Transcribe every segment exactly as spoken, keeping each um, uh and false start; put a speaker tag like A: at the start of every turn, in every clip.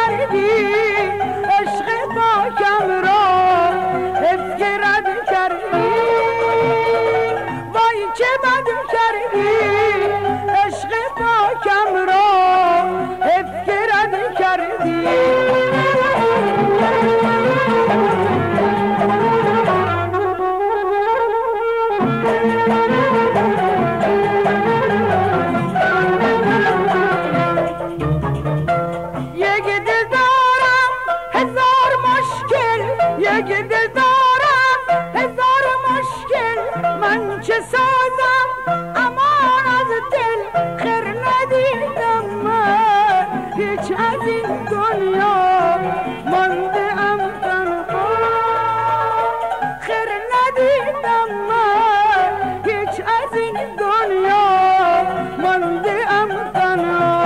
A: کردی عشق پاکم را افگرد کردی وای چه بد کردی عشق پاکم را افگرد کردی یک دل دارم هزار مشکل من چه سازم امان از دل خیر ندیدم من هیچ از این دنیا مانده ام تنها خیر ندیدم من هیچ از این دنیا مانده ام تنها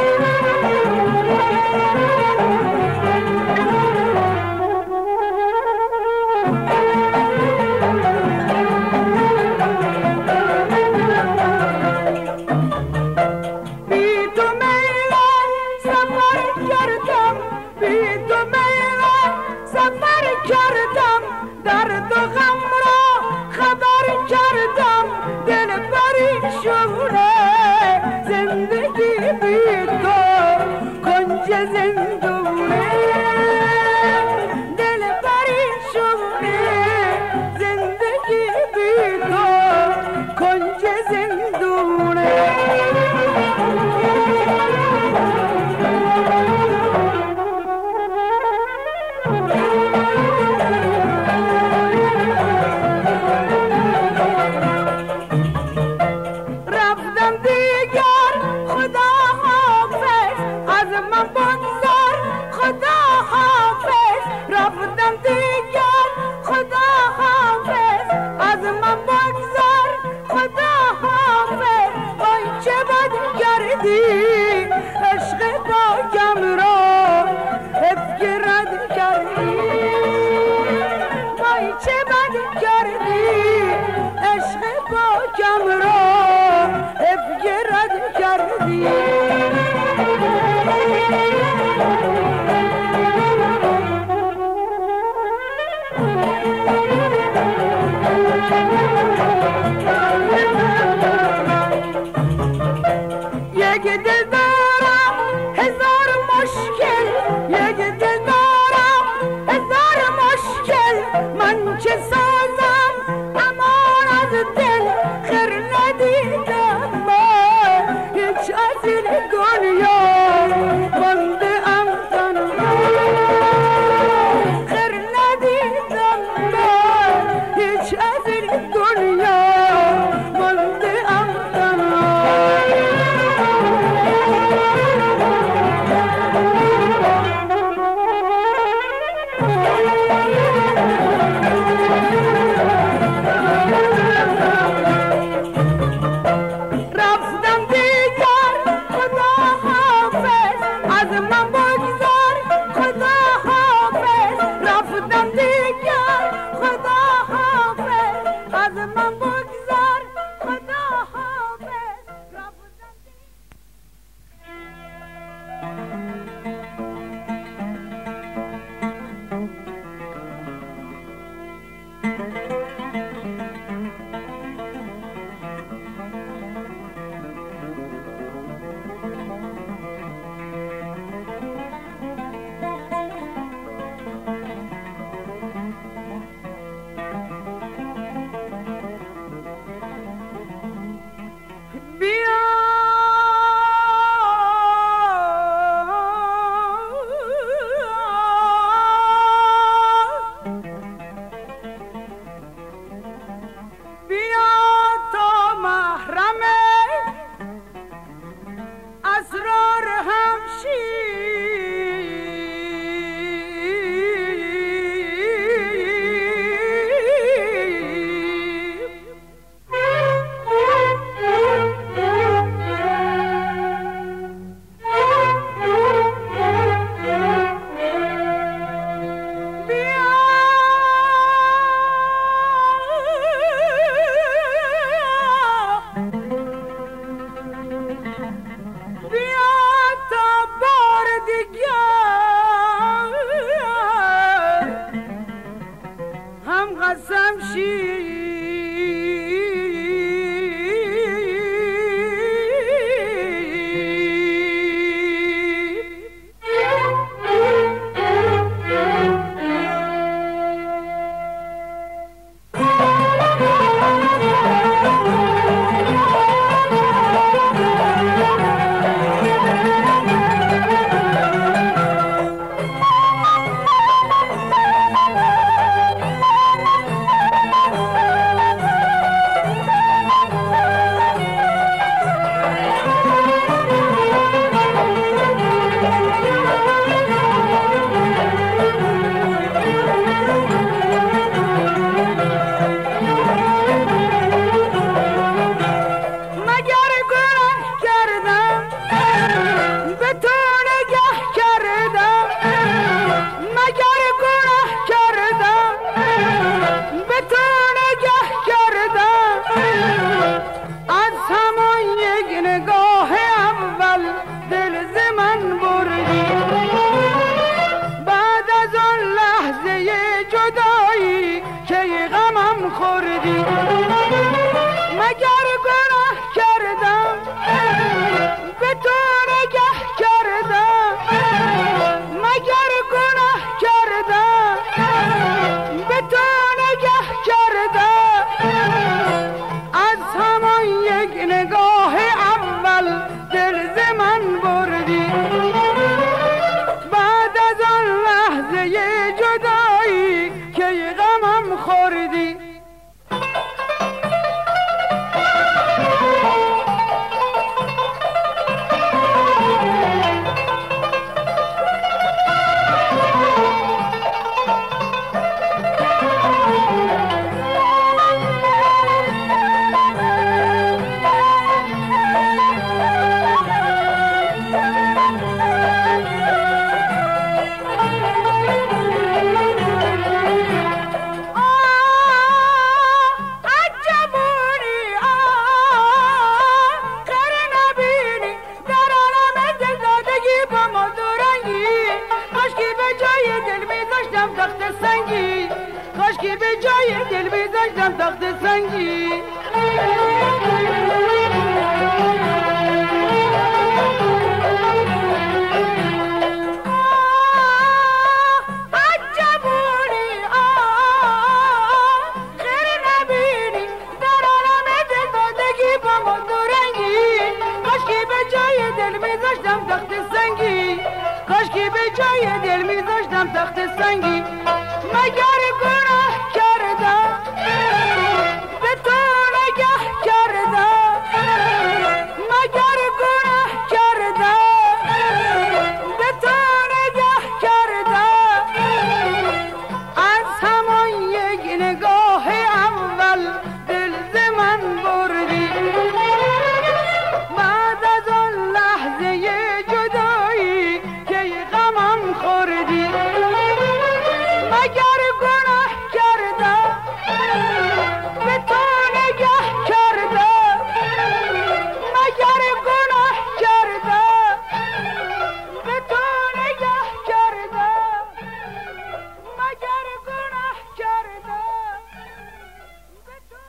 A: سفر کردم درد و غم را خبر کردم دل پریشونه زندگی بی تو کنج زندونه دل پریشونه زندگی بی تو کنج زندونه عشق پاکم را افگرد کردی وای چه بد کردی عشق پاکم را افگرد کردی یک دل دارم هزار مشکل سنگی کاش که به جای دل بذاشتم تخت سنگی جای دل می داشتم تخت سنگی مگر گناه کردم به تو نگه کردم مگر گناه کردم به تو نگه کردم از همان یک نگاه اول دل ز من بردی بعد از آن لحظه جدایی خوردی مگر گناه کردم به تو نگه کردم مگر گناه کردم به تو نگه کردم مگر گناه کردم به تو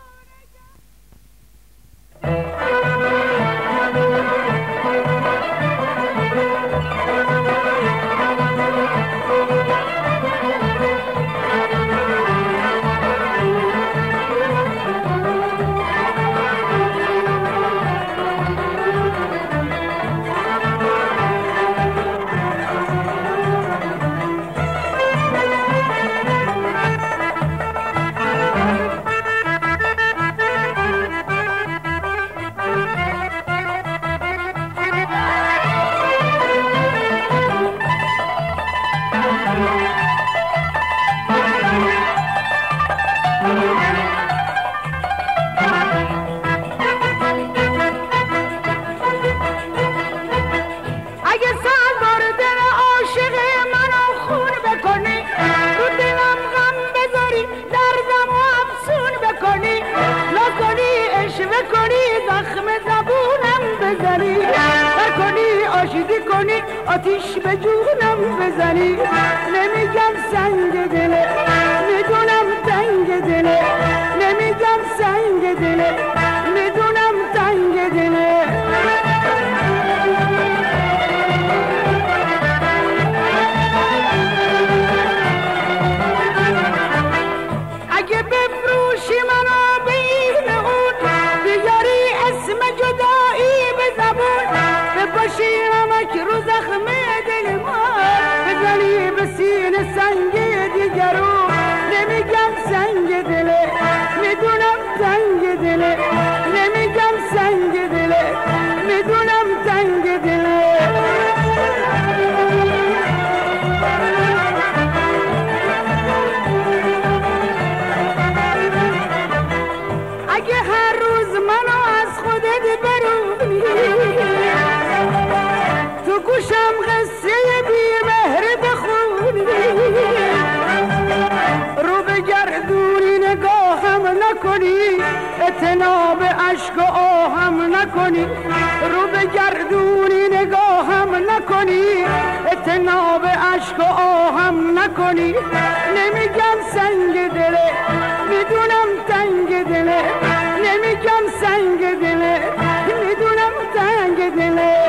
A: آتیش به جونم بزنی نمیگم سنگ دله میدونم تنگ دله نمیگم سنگ دله میدونم تنگ دله اگه بفروشی منو به این اون بیاری اسم جدایی به زبون بپاشی نمک رو زخم دل ما بزنی به سینه سنگ دیگرو نمیگم سنگ دله میدونم تنگ دله نمیگم سنگ دله میدونم تنگ دله اگه هر روز منو از خودت برونی تو گوشم قصه بی مهر بخونی رو بگردونی نگاهم نکنی اتناب عشق و آهم نکنی رو بگردونی نگاهم نکنی اتناب عشق و آهم نکنی نمیگم سنگ دله میدونم تنگ دله نمیگم سنگ دله میدونم تنگ دله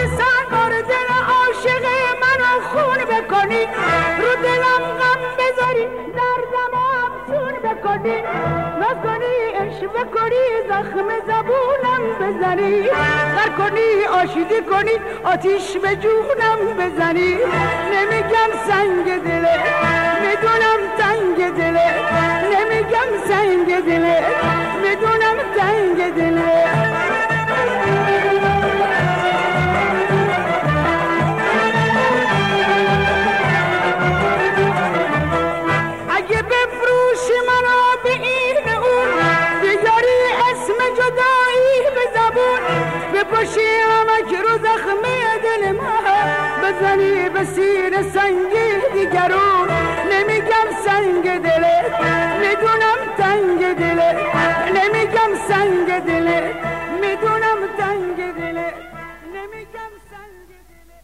A: رو دلم غم بذاری بری دردم افسون بکنی ناز کنی عشق بکنی زخم زبونم بزنی غر کنی آشیدی کنی آتیش به جونم بزنی نمیگم سنگ دله میدونم تنگ دله نمیگم سنگ دله میدونم تنگ دله اگه بفروشی منو به این اون بیاری اسم جدایی به زبون بپاشی همک رو زخمه دل من بزنی به سینه سنگی دیگرون نمیگم سنگ دله میدونم تنگ دله نمیگم سنگ دله میدونم تنگ دله نمیگم سنگ دله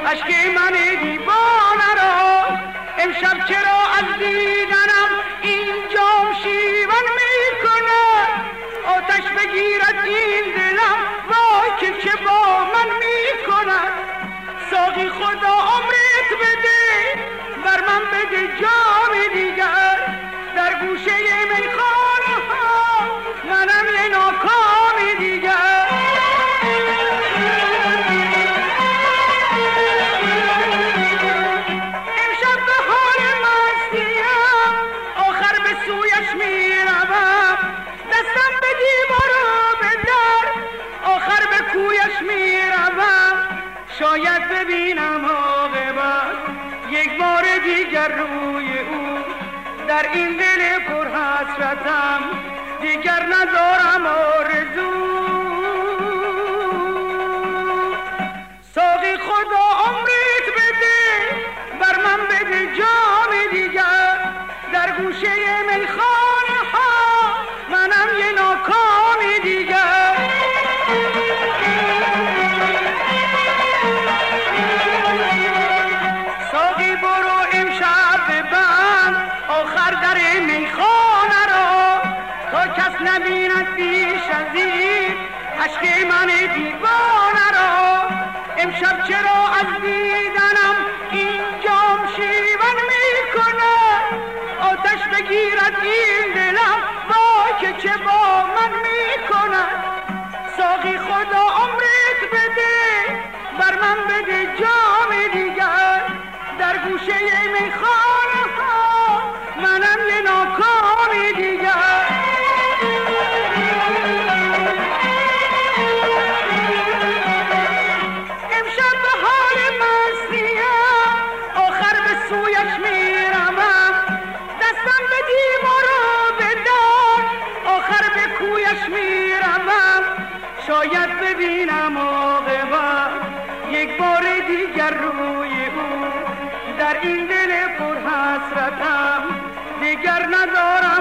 A: اشک من دیوانه را امشب چرا از دیدنم این جام شیون میکنه آتش بگیرد این دلم وای که چه با من میکنه ساقی خدا عمرت بده بر من بده جام دیگر در گوشه میخانه ها منم یه ناکام دیگر امشب به حال مستیم آخر به سویش میروم دستم به دیوار و به در آخر به کویش میروم شاید ببینم عاقبت یک بار دیگر روی او در این دل پر حسرتم دیگر ندارم آرزو ساقی خدا عمرت بده بر من بده جام دیگر در گوشه میخانه ها منم یه ناکام دیگر ساقی برو امشب ببند آخر در میخانه را تا کس نبیند پیش از این اشک من دیوانه را امشب چرا از دیدنم این جام شیون میکنه آتش بگیرد این دلم وای که چه با من میکنه ساقی خدا عمرت بده بر من بده جام دیگر در گوشه میخانه ها منم یه ناکام دیگر امشب به حال مستیم آخر به سویش میروم دستم به دیوار و به در آخر به کویش میروم شاید ببینم عاقبت یک بار دیگر روی او در این دل پر حسرتم دیگر ندارم